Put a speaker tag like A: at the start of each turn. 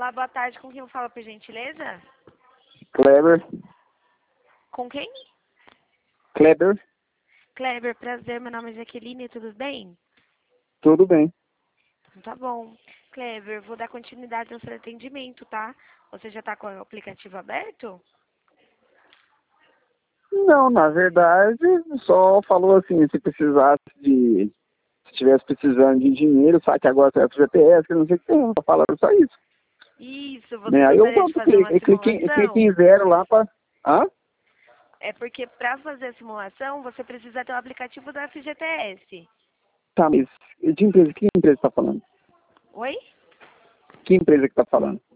A: Olá, boa tarde. Com quem eu falo, por gentileza?
B: Kleber.
A: Com quem?
B: Kleber.
A: Kleber, prazer. Meu nome é Jaqueline, tudo bem?
B: Tudo bem.
A: Então tá bom. Kleber, vou dar continuidade ao seu atendimento, tá? Você já tá com o aplicativo aberto?
B: Não, na verdade, só falou assim, se precisasse de... Se estivesse precisando de dinheiro, sabe que agora é FGTS, que não sei o que tem, só falaram só isso.
A: Isso, você
B: Né? Aí eu
A: gostaria de fazer uma
B: cliquei
A: simulação?
B: em zero lá para... Hã?
A: É porque para fazer a simulação, você precisa ter o aplicativo do FGTS.
B: Tá, mas de empresa, que empresa está falando?
A: Oi?
B: Que empresa que está falando?